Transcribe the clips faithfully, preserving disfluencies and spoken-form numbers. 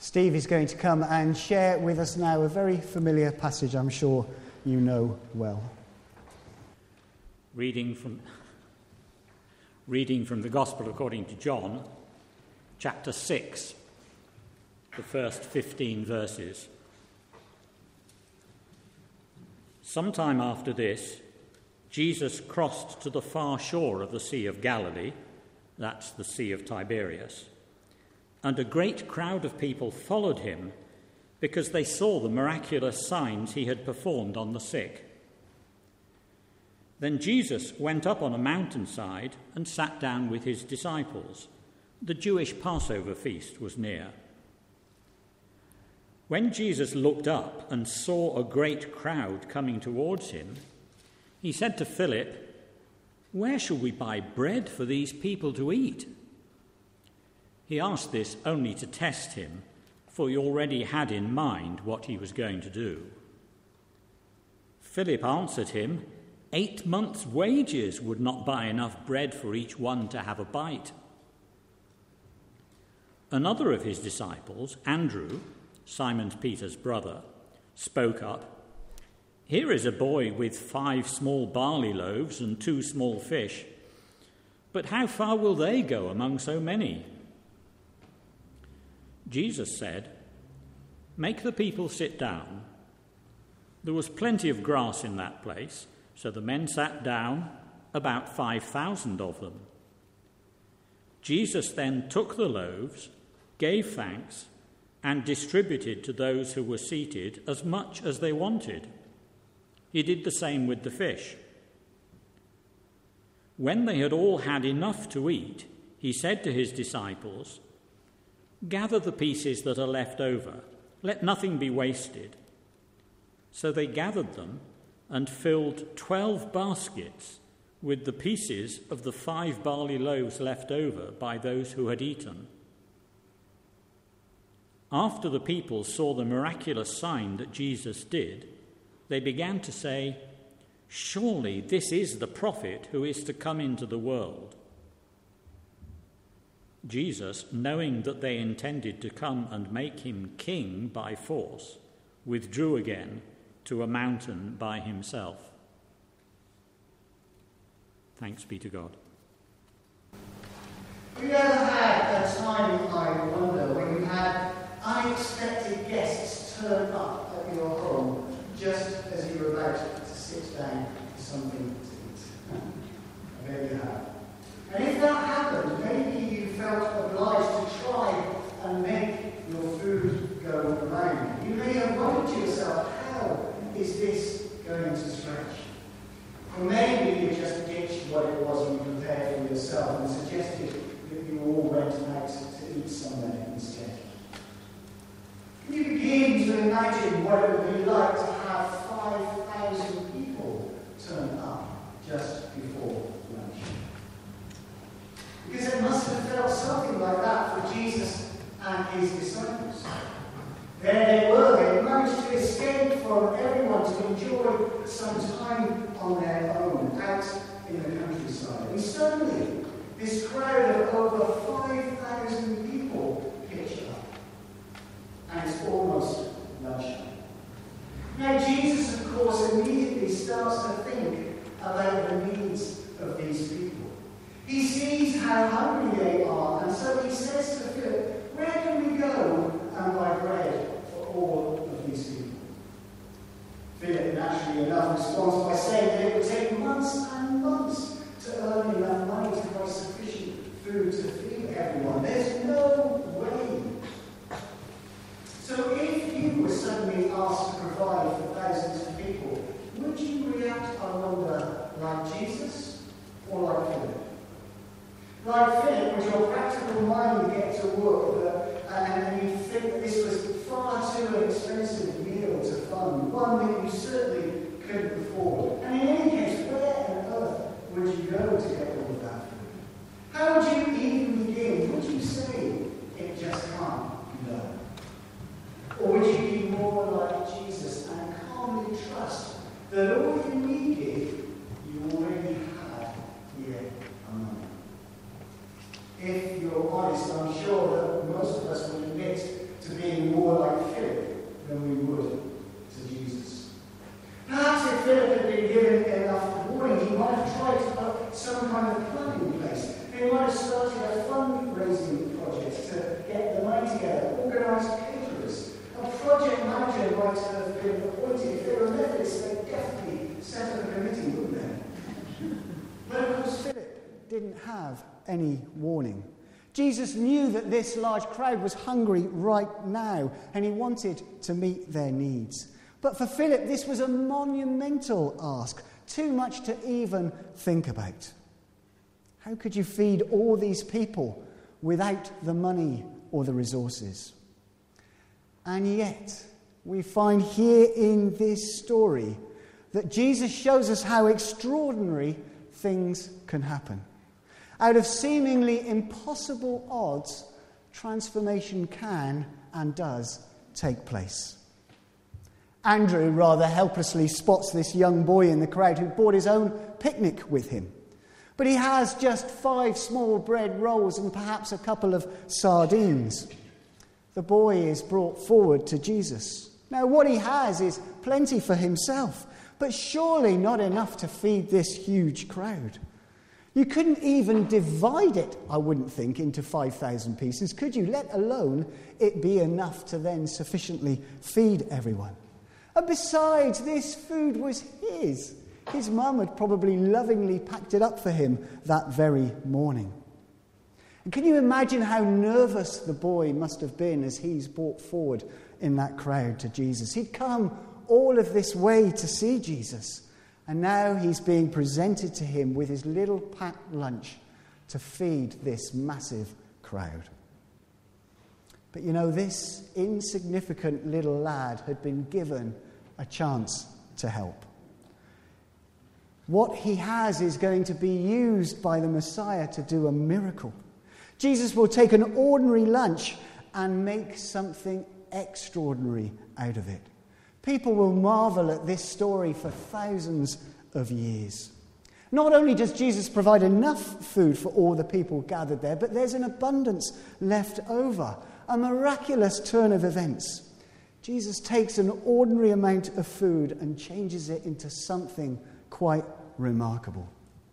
Steve is going to come and share with us now a very familiar passage I'm sure you know well. Reading from, reading from the Gospel according to John, chapter six, the first fifteen verses. Sometime after this, Jesus crossed to the far shore of the Sea of Galilee, that's the Sea of Tiberias, and a great crowd of people followed him because they saw the miraculous signs he had performed on the sick. Then Jesus went up on a mountainside and sat down with his disciples. The Jewish Passover feast was near. When Jesus looked up and saw a great crowd coming towards him, he said to Philip, "Where shall we buy bread for these people to eat?" He asked this only to test him, for he already had in mind what he was going to do. Philip answered him, Eight months' wages would not buy enough bread for each one to have a bite. Another of his disciples, Andrew, Simon Peter's brother, spoke up, "Here is a boy with five small barley loaves and two small fish. But how far will they go among so many?" Jesus said, "Make the people sit down." There was plenty of grass in that place, so the men sat down, about five thousand of them. Jesus then took the loaves, gave thanks, and distributed to those who were seated as much as they wanted. He did the same with the fish. When they had all had enough to eat, he said to his disciples, "Gather the pieces that are left over. Let nothing be wasted." So they gathered them and filled twelve baskets with the pieces of the five barley loaves left over by those who had eaten. After the people saw the miraculous sign that Jesus did, they began to say, "Surely this is the prophet who is to come into the world." Jesus, knowing that they intended to come and make him king by force, withdrew again to a mountain by himself. Thanks be to God. Have you ever had a time, I wonder, when you had unexpected guests turn up at your home just as you were about to sit down for something to eat? I bet you have. And if that happened, maybe you felt obliged to try and make your food go around. You may have wondered to yourself, how is this going to stretch? Or maybe you just ditched what it was you prepared for yourself and suggested that you all went out to eat somewhere instead. Can you begin to imagine what it would be like to have five thousand people turn up just before lunch? Because it must have felt something like that for Jesus and his disciples. There they were, they managed to escape from everyone to enjoy some time on their own, out in the countryside. And suddenly, this crowd of over five thousand people pitch up. And it's almost lunchtime. Now Jesus, of course, immediately starts to think about the needs of these people. He sees how hungry they are, and so he says to Philip, "Where can we go and buy bread for all of these people?" Philip, naturally enough, responds by saying that it would take months and months to earn enough money to buy sufficient food to feed everyone. There's no way. So if you were suddenly asked to provide for thousands of people, would you react, I wonder, like Jesus or like Philip? Like Philip, would your practical mind get to work uh, and you think that this was far too expensive meal to fund, one that you certainly couldn't afford? And in any case, where on earth would you go to get all of that food? How would you even begin? Would you say it just can't be done? Or would you be more like Jesus and calmly trust that all you needed, you already had here among you? If you're honest, I'm sure that most of us will admit to being But of course, Philip didn't have any warning. Jesus knew that this large crowd was hungry right now, and he wanted to meet their needs. But for Philip, this was a monumental ask, too much to even think about. How could you feed all these people without the money or the resources? And yet, we find here in this story that Jesus shows us how extraordinary things can happen. Out of seemingly impossible odds, transformation can and does take place. Andrew rather helplessly spots this young boy in the crowd who brought his own picnic with him. But he has just five small bread rolls and perhaps a couple of sardines. The boy is brought forward to Jesus. Now, what he has is plenty for himself, but surely not enough to feed this huge crowd. You couldn't even divide it, I wouldn't think, into five thousand pieces, could you? Let alone it be enough to then sufficiently feed everyone. And besides, this food was his. His mum had probably lovingly packed it up for him that very morning. And can you imagine how nervous the boy must have been as he's brought forward in that crowd to Jesus? He'd come all of this way to see Jesus, and now he's being presented to him with his little packed lunch to feed this massive crowd. But you know, this insignificant little lad had been given a chance to help. What he has is going to be used by the Messiah to do a miracle. Jesus will take an ordinary lunch and make something extraordinary out of it. People will marvel at this story for thousands of years. Not only does Jesus provide enough food for all the people gathered there, but there's an abundance left over, a miraculous turn of events. Jesus takes an ordinary amount of food and changes it into something quite remarkable.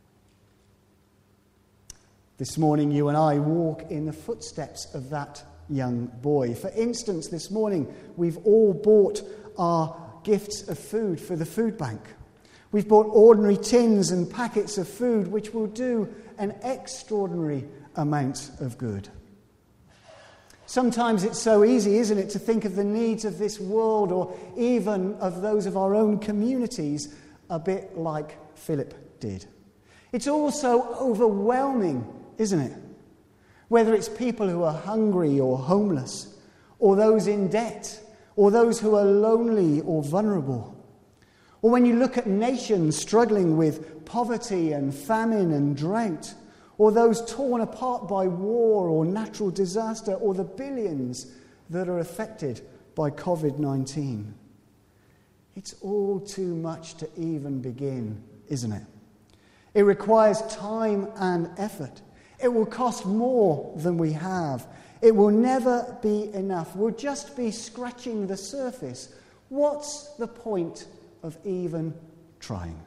This morning, you and I walk in the footsteps of that young boy. For instance, this morning, we've all bought our gifts of food for the food bank. We've bought ordinary tins and packets of food which will do an extraordinary amount of good. Sometimes it's so easy, isn't it, to think of the needs of this world or even of those of our own communities a bit like Philip did. It's all so overwhelming, isn't it? Whether it's people who are hungry or homeless, or those in debt, or those who are lonely or vulnerable. Or when you look at nations struggling with poverty and famine and drought, or those torn apart by war or natural disaster, or the billions that are affected by covid nineteen. It's all too much to even begin, isn't it? It requires time and effort. It will cost more than we have. It will never be enough. We'll just be scratching the surface. What's the point of even trying?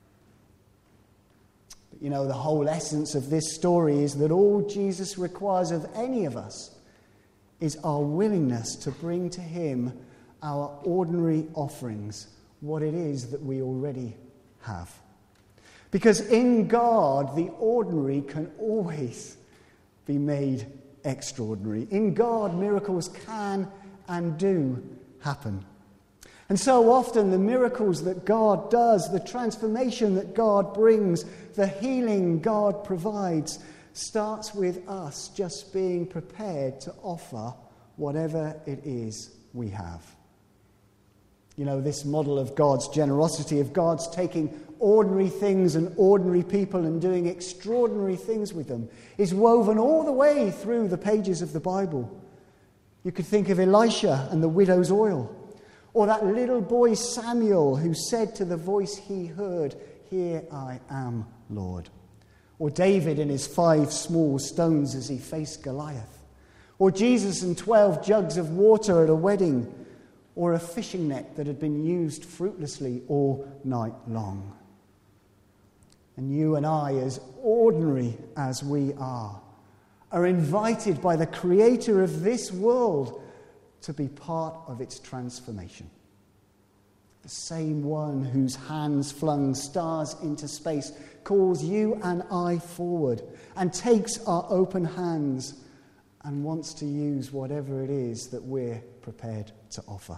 But you know, the whole essence of this story is that all Jesus requires of any of us is our willingness to bring to him our ordinary offerings, what it is that we already have. Because in God, the ordinary can always be made extraordinary. In God, miracles can and do happen. And so often the miracles that God does, the transformation that God brings, the healing God provides, starts with us just being prepared to offer whatever it is we have. You know, this model of God's generosity, of God's taking ordinary things and ordinary people and doing extraordinary things with them, is woven all the way through the pages of the Bible. You could think of Elisha and the widow's oil, or that little boy Samuel who said to the voice he heard, "Here I am, Lord." Or David and his five small stones as he faced Goliath. Or Jesus and twelve jugs of water at a wedding. Or a fishing net that had been used fruitlessly all night long. And you and I, as ordinary as we are, are invited by the Creator of this world to be part of its transformation. The same one whose hands flung stars into space calls you and I forward and takes our open hands and wants to use whatever it is that we're prepared to offer.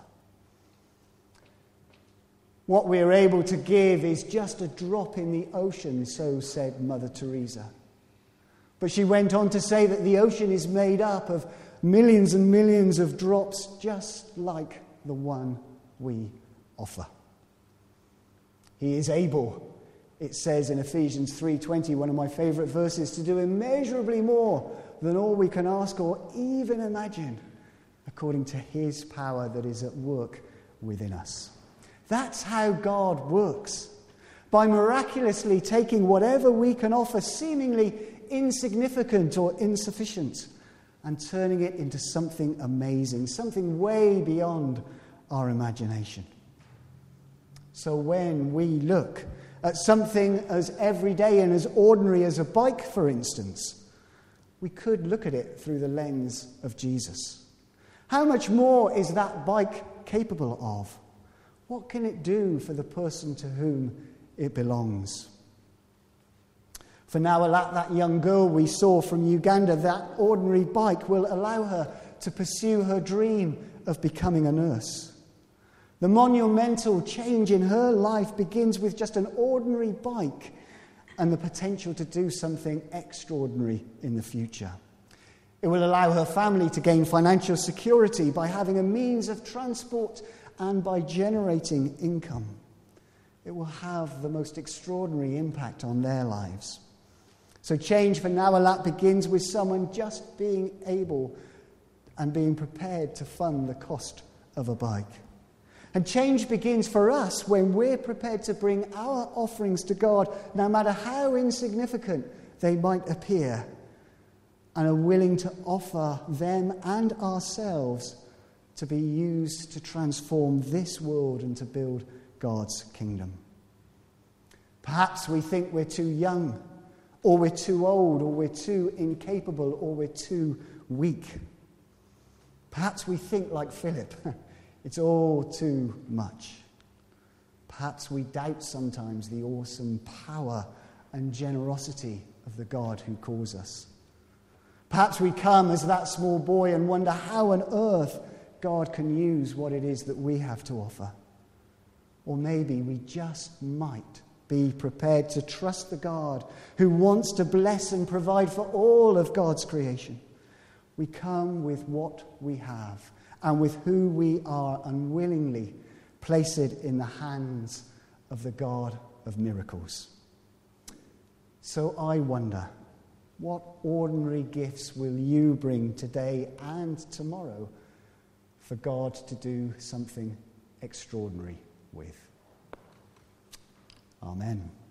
What we are able to give is just a drop in the ocean, so said Mother Teresa. But she went on to say that the ocean is made up of millions and millions of drops just like the one we offer. He is able, it says in Ephesians three twenty, one of my favourite verses, to do immeasurably more than all we can ask or even imagine, according to his power that is at work within us. That's how God works, by miraculously taking whatever we can offer seemingly insignificant or insufficient and turning it into something amazing, something way beyond our imagination. So when we look at something as everyday and as ordinary as a bike, for instance, we could look at it through the lens of Jesus. How much more is that bike capable of? What can it do for the person to whom it belongs? For Nawalat, that young girl we saw from Uganda, that ordinary bike will allow her to pursue her dream of becoming a nurse. The monumental change in her life begins with just an ordinary bike and the potential to do something extraordinary in the future. It will allow her family to gain financial security by having a means of transport and by generating income. It will have the most extraordinary impact on their lives. So change for Nawalat begins with someone just being able and being prepared to fund the cost of a bike. And change begins for us when we're prepared to bring our offerings to God, no matter how insignificant they might appear, and are willing to offer them and ourselves to be used to transform this world and to build God's kingdom. Perhaps we think we're too young, or we're too old, or we're too incapable, or we're too weak. Perhaps we think like Philip, it's all too much. Perhaps we doubt sometimes the awesome power and generosity of the God who calls us. Perhaps we come as that small boy and wonder how on earth God can use what it is that we have to offer. Or maybe we just might be prepared to trust the God who wants to bless and provide for all of God's creation. We come with what we have and with who we are, unwillingly place it in the hands of the God of miracles. So I wonder, what ordinary gifts will you bring today and tomorrow for God to do something extraordinary with? Amen.